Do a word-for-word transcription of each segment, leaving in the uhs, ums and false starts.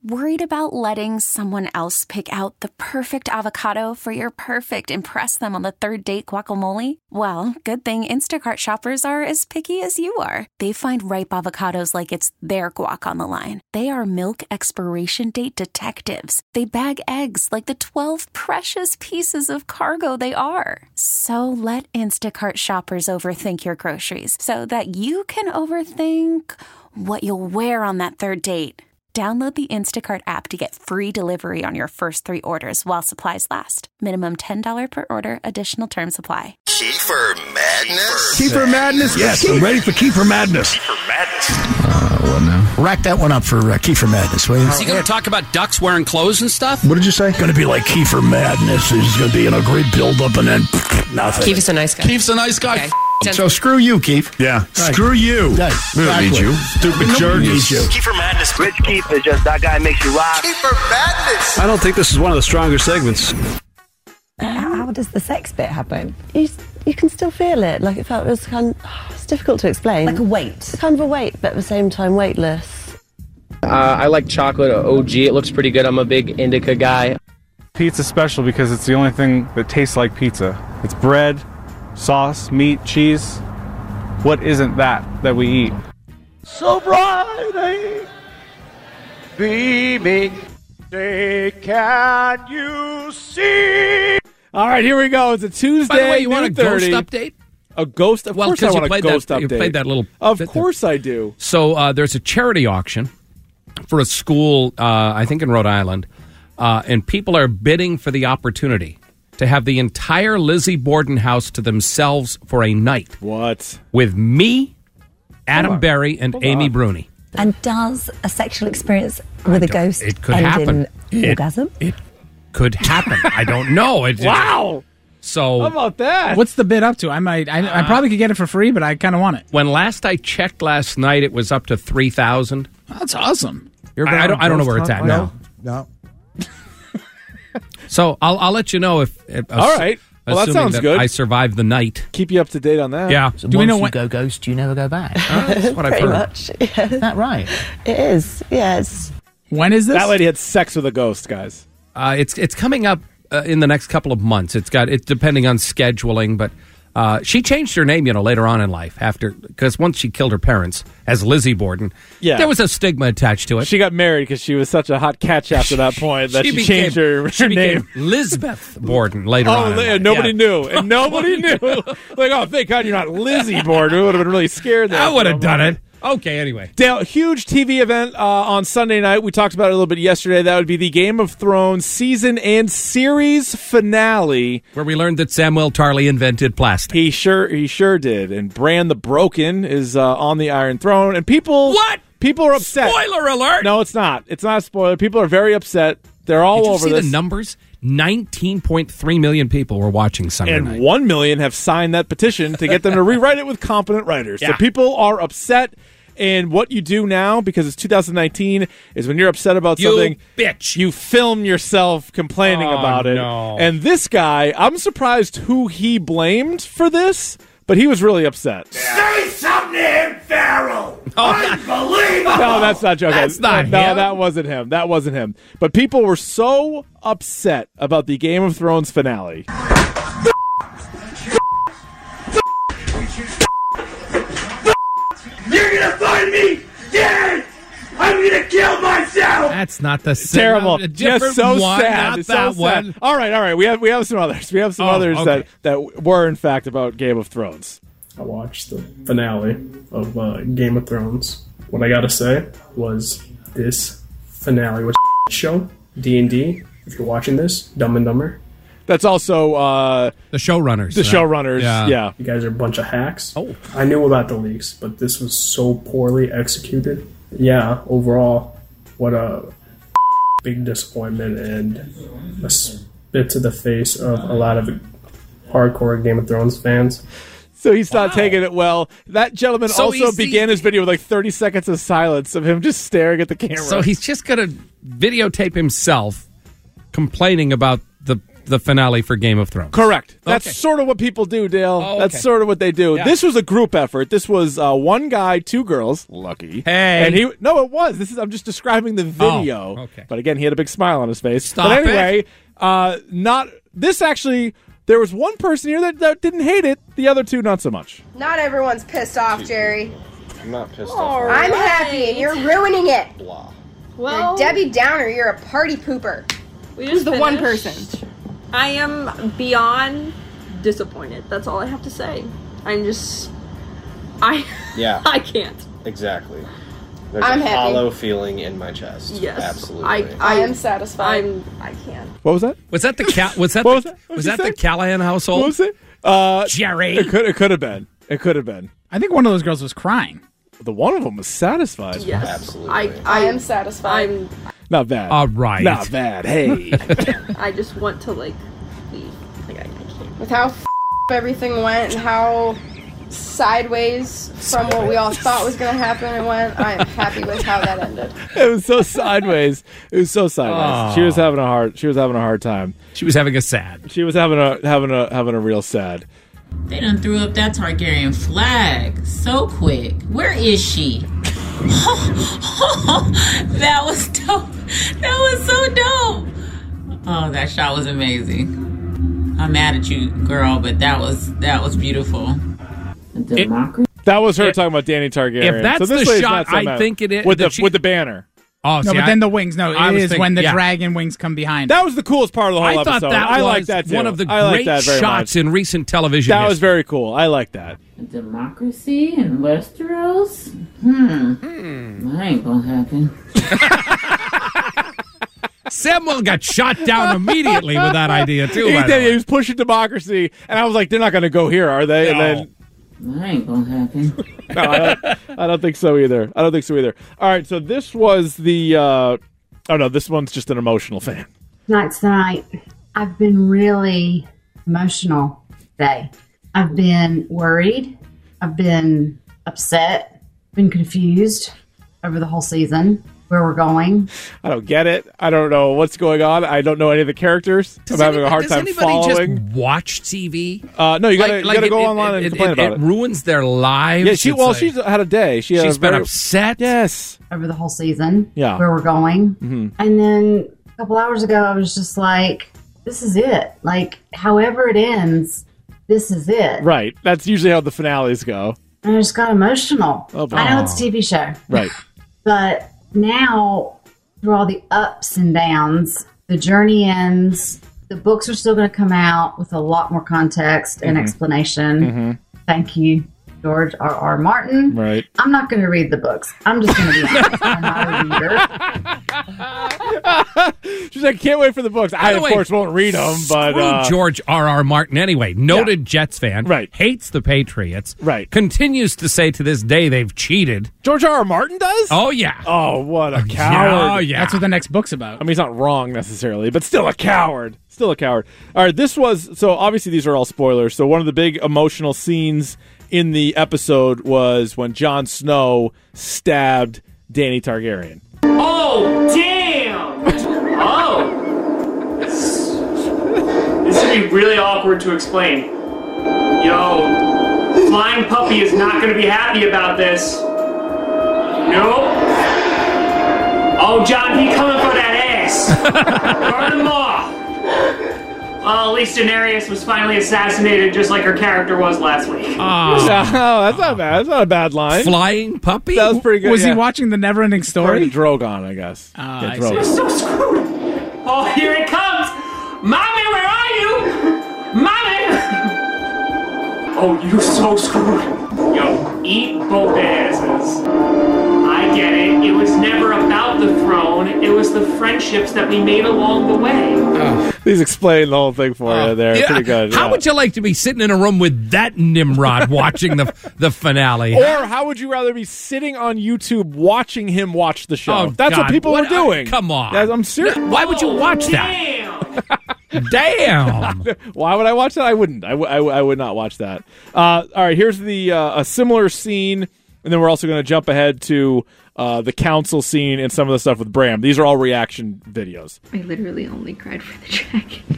Worried about letting someone else pick out the perfect avocado for your perfect impress them on the third date guacamole? Well, good thing Instacart shoppers are as picky as you are. They find ripe avocados like it's their guac on the line. They are milk expiration date detectives. They bag eggs like the twelve precious pieces of cargo they are. So let Instacart shoppers overthink your groceries so that you can overthink what you'll wear on that third date. Download the Instacart app to get free delivery on your first three orders while supplies last. Minimum ten dollars per order. Additional terms apply. Kiefer Madness? Kiefer Madness? Yes, I'm ready for Kiefer Madness. Kiefer Madness. Uh, what now? Rack that one up for uh, Kiefer Madness, will you? Is he going to talk about ducks wearing clothes and stuff? What did you say? Going to be like Kiefer Madness. He's going to be in a great build-up and then nothing. Keith's a nice guy. Keith's a nice guy. Okay. So screw you, Keith. Yeah. Right. Screw you. Right. We don't need you. Stupid jerk. Needs you. Kiefer Madness. Rich Keith is just that guy makes you rock. Kiefer Madness. I don't think this is one of the stronger segments. How, how does the sex bit happen? You you can still feel it. Like it felt it was kind. Of, it's difficult to explain. Like a weight. Kind of a weight, but at the same time weightless. Uh, I like chocolate O G. It looks pretty good. I'm a big indica guy. Pizza's special because it's the only thing that tastes like pizza. It's bread, sauce, meat, cheese. What isn't that that we eat? So bright, beaming. Say, can you see? All right, here we go. It's a Tuesday. By the way, you want a ghost thirty. update? A ghost? Of well, course I you want played a ghost that, update. You played that little... Of course I do. So uh, there's a charity auction for a school, uh, I think in Rhode Island, uh, and people are bidding for the opportunity to have the entire Lizzie Borden house to themselves for a night. What? With me, Adam Berry, and Hold Amy on. Bruni. And does a sexual experience with a ghost It could end happen. in It- orgasm? It could happen. I don't know. It, Wow. So How about that? What's the bid up to? I might. I, I probably could get it for free, but I kind of want it. when last I checked last night, it was up to three thousand. That's awesome. I, I don't. I don't know where it's at now. No. So I'll I'll let you know if. if All right. Well, that assuming sounds good. I survived the night. Keep you up to date on that. Yeah. So Do we once know you when- go ghost, you never go back? That's what I've Pretty heard. much. Yeah. Is that right? It is. Yeah. It's When is this? That lady had sex with a ghost, guys. Uh, it's it's coming up uh, in the next couple of months. It's got it depending on scheduling, but uh, she changed her name, you know, later on in life after because once she killed her parents as Lizzie Borden, Yeah. there was a stigma attached to it. She got married because she was such a hot catch after that point that she, became- changed her, she her became name. Lisbeth Borden later Oh, on. in and life. nobody Yeah. knew. And nobody knew. Like, oh, thank God you're not Lizzie Borden. We would have been really scared there. I would for a have done moment. it. Okay, anyway. Dale, huge T V event uh, on Sunday night. We talked about it a little bit yesterday. That would be the Game of Thrones season and series finale. Where we learned that Samuel Tarly invented plastic. He sure he sure did. And Bran the Broken is uh, on the Iron Throne. And people... What? People are upset. Spoiler alert! No, it's not. It's not a spoiler. People are very upset. They're all Did you over see this. the numbers? nineteen point three million people were watching Sunday and night. one million have signed that petition to get them to rewrite it with competent writers. So Yeah. people are upset. And what you do now, because it's two thousand nineteen, is when you're upset about You something, bitch. you film yourself complaining Oh, about it. no. And this guy, I'm surprised who he blamed for this, but he was really upset. Say something to him, Farrell. Oh, Unbelievable. No, that's not joking. That's not no, him. that wasn't him. That wasn't him. But people were so upset about the Game of Thrones finale. You're gonna find me dead. I'm gonna kill myself. That's not the same. Terrible. A Just different so one, sad. Not It's that so one. sad. All right, all right. We have we have some others. We have some Oh, others okay. that, that were in fact about Game of Thrones. I watched the finale of uh, Game of Thrones. What I gotta say was this finale was show D and D. If you're watching this, Dumb and Dumber, That's also uh, The showrunners. the right? showrunners. Yeah. Yeah. you guys are a bunch of hacks. Oh. I knew about the leaks, but this was so poorly executed. Yeah, overall, what a big disappointment and a spit to the face of a lot of hardcore Game of Thrones fans. So he's not taking it well. That gentleman So also he's- began his video with like thirty seconds of silence of him just staring at the camera. So he's just going to videotape himself complaining about the the finale for Game of Thrones. Correct. That's Okay. sort of what people do, Dale. Oh, okay. That's sort of what they do. Yeah. This was a group effort. This was uh, one guy, two girls. Lucky. Hey. And he no, it was. This is. I'm just describing the video. Oh, okay. But again, he had a big smile on his face. Stop but anyway, it. Uh, not this actually. There was one person here that, that didn't hate it. The other two, not so much. Not everyone's pissed off, Jerry. I'm not pissed off. I'm happy, and you're ruining it. Blah. Well, you're Debbie Downer. You're a party pooper. We Who's just the one finished. person? I am beyond disappointed. That's all I have to say. I'm just, I, Yeah. I can't. Exactly. There's I'm a happy. hollow feeling in my chest. Yes, Absolutely. I, I am satisfied. I'm, I can't. What was that? Was that the Cal- was that What the, was that? What was did you that the say? Callahan household? What was it? Uh, Jerry. It could. It could have been. It could have been. I think one of those girls was crying. The one of them was satisfied. Yes, Absolutely. I, I I am satisfied. I'm, Not bad. All right. Not bad. Hey. I just want to like leave. Like I, I can't. With how f- everything went and how sideways from what we all thought was going to happen it went, I'm happy with how that ended. It was so sideways. It was so sideways. Oh. She was having a hard. She was having a hard time. She was having a sad. She was having a having a having a real sad. They done threw up that Targaryen flag so quick. Where is she? That was dope. That was so dope. Oh, that shot was amazing. I'm mad at you, girl, but that was that was beautiful. Democracy. That was her If- talking about Dany Targaryen. if that's so this the lady's shot, not so I mad. think it is- with the that she- with the banner. Oh, No, see, but I- then the wings. No, I it was is thinking- when the yeah. dragon wings come behind. That was the coolest part of the whole I episode. thought that I was like that too. one of the I like great that very shots much. in recent television. That was history. very cool. I like that. Democracy in Westeros? Hmm. That ain't gonna happen. Samuel got shot down immediately with that idea too. He by the did. way. He was pushing democracy, and I was like, "They're not going to go here, are they?" And No. then That ain't gonna happen. no, I don't, I don't think so either. I don't think so either. All right, so this was the. Uh, oh no, this one's just an emotional fan. Tonight's the night. I've been really emotional today. I've been worried. I've been upset. Been confused over the whole season, where we're going. I don't get it. I don't know what's going on. I don't know any of the characters. Does I'm having a anybody- hard does time anybody following. just watch T V? Uh, no, you gotta, Like- you like gotta it- go it- online it- and complain it- about it it. ruins their lives. Yeah, she. It's Well, like- she's had a day. She had she's a been very, upset. Yes. Over the whole season. Yeah. Where we're going. Mhm. And then a couple hours ago, I was just like, this is it. Like, however it ends, this is it. Right. That's usually how the finales go. And I just got emotional. Oh, boy. I know it's a T V show. Right. But now, through all the ups and downs, the journey ends. The books are still going to come out with a lot more context and Mhm. explanation. Mhm. Thank you, George R. R. Martin. Right. I'm not going to read the books. I'm just going to be honest. I'm not a reader. She's like, can't wait for the books. I, the of way, course, won't read them, but Screw uh, George R. R. Martin anyway. Noted Jets fan. Right. Hates the Patriots. Right. Continues to say to this day they've cheated. George R. R. Martin does? Oh, yeah. Oh, what a coward. Oh, yeah. That's what the next book's about. I mean, he's not wrong necessarily, but still a coward. Still a coward. All right, this was, so obviously these are all spoilers. So one of the big emotional scenes in the episode was when Jon Snow stabbed Dany Targaryen. Oh, damn! Oh. This, this would be really awkward to explain. Yo, Flying Puppy is not going to be happy about this. Nope. Oh, John, he coming for that ass. Burn him off. Well, at least Daenerys was finally assassinated just like her character was last week. Oh, Oh, that's not bad. That's not a bad line. Flying puppy? That was pretty good. Was yeah. he watching the Neverending Story? Story? Drogon, I guess. Ah, Yeah, I Drogon. see. So screwed. Oh, here it comes. Mommy, where are you? Mommy! Oh, you so screwed. Yo, eat both asses. I get it. It was never about the throne. It was the friendships that we made along the way. He's explaining the whole thing for you there. Yeah. Pretty good. How yeah. would you like to be sitting in a room with that Nimrod watching the the finale? Or how would you rather be sitting on YouTube watching him watch the show? Oh, That's God. what people What- were doing. uh, come on. Yeah, I'm serious. Why would you watch that? Damn! Damn. Why would I watch that? I wouldn't. I, w- I, w- I would not watch that. Uh, all right, here's the uh, a similar scene, and then we're also going to jump ahead to uh, the council scene and some of the stuff with Bram. These are all reaction videos. I literally only cried for the dragon.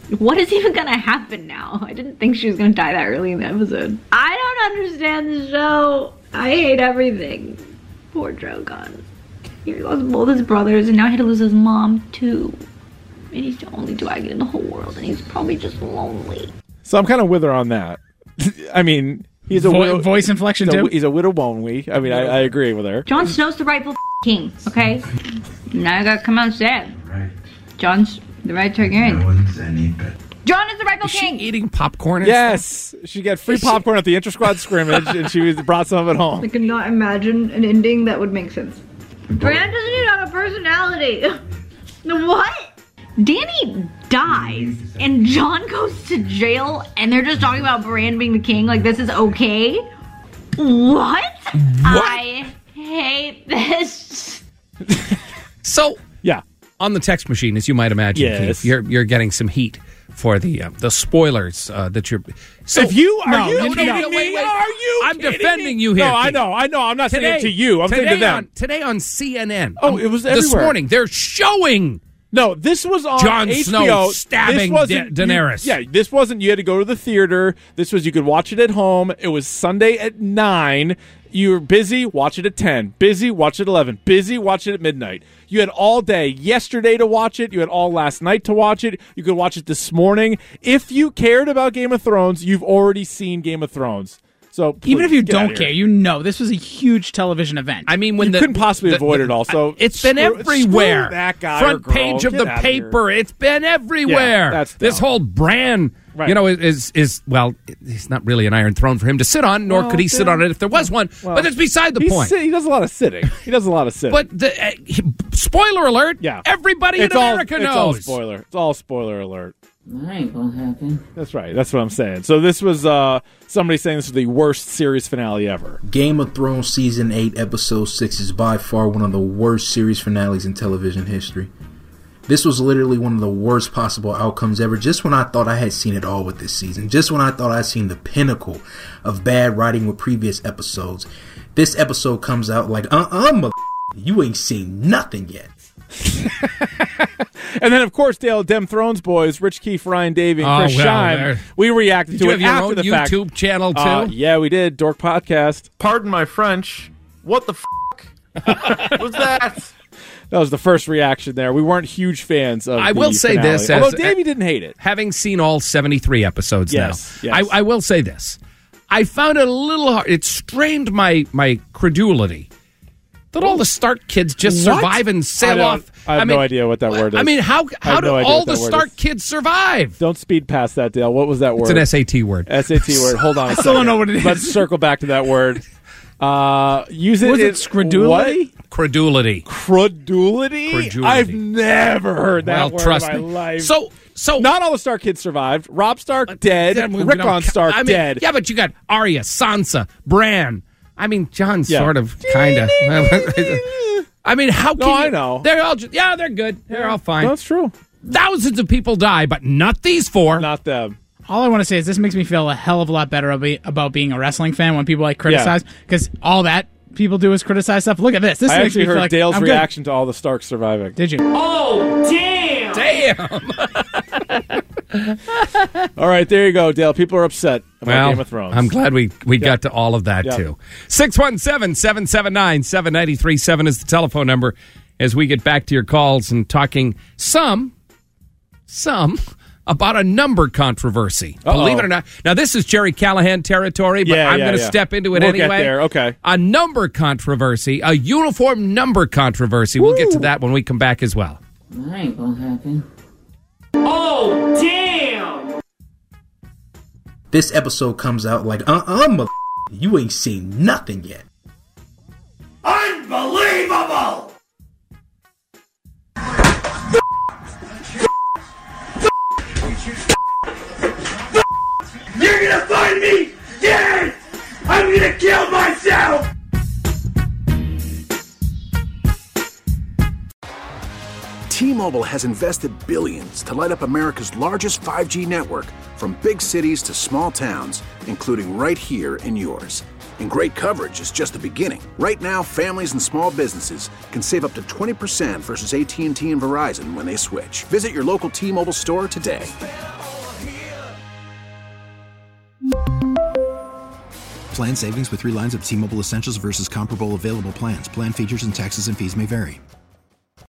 What is even gonna happen now? I didn't think she was gonna die that early in the episode. I don't understand the show. I hate everything. Poor Drogon. He lost both his brothers, and now he had to lose his mom, too. And he's the only dragon in the whole world, and he's probably just lonely. So I'm kind of with her on that. I mean, he's a Vo- widow, voice inflection, he's a, too? He's a widow won't I mean, I, I agree with her. Jon Snow's the rightful king, okay? Now I gotta come out and say it. Right. Jon's the right Targaryen. Jon is the rightful Is she king. eating popcorn? And Yes, stuff? she got free popcorn at the inter-squad scrimmage, and she was, brought some of it home. I cannot imagine an ending that would make sense. Bran doesn't even have a personality. What? Dany dies, and Jon goes to jail, and they're just talking about Bran being the king. Like, this is okay? What? what? I hate this. So, yeah, on the text machine, as you might imagine, Yes. Keith, you're you're getting some heat for the uh, the spoilers uh, that you're. So if you are no, you no, kidding no, me? no, wait, wait. Are you? I'm kidding defending me? you here. No, I Keith. know, I know. I'm not saying it Today- to you. I'm saying today to them. On, today on C N N. Oh, um, it was this everywhere. morning. They're showing. No, this was on Jon H B O. Snow stabbing This wasn't- Da- Daenerys. You, yeah, this wasn't. You had to go to the theater. This was you could watch it at home. It was Sunday at nine. You were busy, watch it at ten. Busy, watch it at eleven. Busy, watch it at midnight. You had all day yesterday to watch it. You had all last night to watch it. You could watch it this morning. If you cared about Game of Thrones, you've already seen Game of Thrones. So please, Even if you get out don't of care, here. you know this was a huge television event. I mean, when You the, couldn't possibly the- avoid the- it all, so it's been screw- everywhere. screw that guy Front or girl. page of Get the out of here. paper. It's been everywhere. Yeah, that's this dumb. whole Bran, Right. you know, is, is is well, it's not really an Iron Throne for him to sit on, nor Well, could he sit yeah. on it if there was one. Well, but that's beside the he's point. sit- he does a lot of sitting. He does a lot of sitting. But the, uh, he- spoiler alert! yeah, everybody it's in all, America it's knows. all spoiler. It's all spoiler alert. That ain't gonna happen. That's right. That's what I'm saying. So this was uh, somebody saying this was the worst series finale ever. Game of Thrones Season eight, Episode six is by far one of the worst series finales in television history. This was literally one of the worst possible outcomes ever, just when I thought I had seen it all with this season. Just when I thought I'd seen the pinnacle of bad writing with previous episodes. This episode comes out like, uh-uh, mother***, you ain't seen nothing yet. And then, of course, Dale, Dem Thrones boys, Rich Keefe, Ryan Davey, and Oh, Chris well, Scheim, there- we reacted Did to you it have your after own the fact. YouTube channel, too? Uh, yeah, we did. Dork Podcast. Pardon my French. What the f*** was that? That was the first reaction there. We weren't huge fans of I the will say finale. this, Although as- Davey didn't hate it. Having seen all seventy-three episodes Yes, now, yes. I, I will say this. I found it a little hard. It strained my, my credulity that all the Stark kids just What? survive and I sail don't- off. I have mean, no idea what that word is. I mean, how, I how have do no idea all what that the word Stark is. kids survive? Don't speed past that, Dale. What was that word? It's an S A T word. S A T word. Hold on a I second. still don't know what it is. Let's circle back to that word. Uh, use it. Was in- it scredulity? What? Credulity. Credulity? Credulity. I've never heard that Well, word trust in my me. life. So, so not all the Stark kids survived. Rob Stark dead. Then we Rickon don't ca- Stark I mean, dead. Yeah, but you got Arya, Sansa, Bran. I mean, John Yeah. sort of, kind of. I mean, how can No, you? I know. They're all just, yeah, they're good. They're all fine. That's true. Thousands of people die, but not these four. Not them. All I want to say is this makes me feel a hell of a lot better about about being a wrestling fan when people like criticize, because all that people do is criticize stuff. Look at this. This I makes actually me feel heard like Dale's I'm good. reaction to all the Starks surviving. Did you? Oh, damn! Damn! All right, there you go, Dale. People are upset about Well, Game of Thrones. I'm glad we, we Yeah. got to all of that, Yeah. too. six one seven, seven seven nine, seven nine three seven is the telephone number as we get back to your calls and talking some, some, about a number controversy. Uh-oh. Believe it or not. Now, this is Jerry Callahan territory, but Yeah, I'm yeah, going to yeah. step into it We'll anyway. get there. Okay. A number controversy, a uniform number controversy. We'll get to that when we come back as well. That ain't gonna happen. Oh, damn! This episode comes out like, uh-uh, mother***, you ain't seen nothing yet. Unbelievable! You're gonna find me dead! I'm gonna kill myself! T-Mobile has invested billions to light up America's largest five G network, from big cities to small towns, including right here in yours. And great coverage is just the beginning. Right now, families and small businesses can save up to twenty percent versus A T and T and Verizon when they switch. Visit your local T-Mobile store today. Plan savings with three lines of T-Mobile Essentials versus comparable available plans. Plan features and taxes and fees may vary.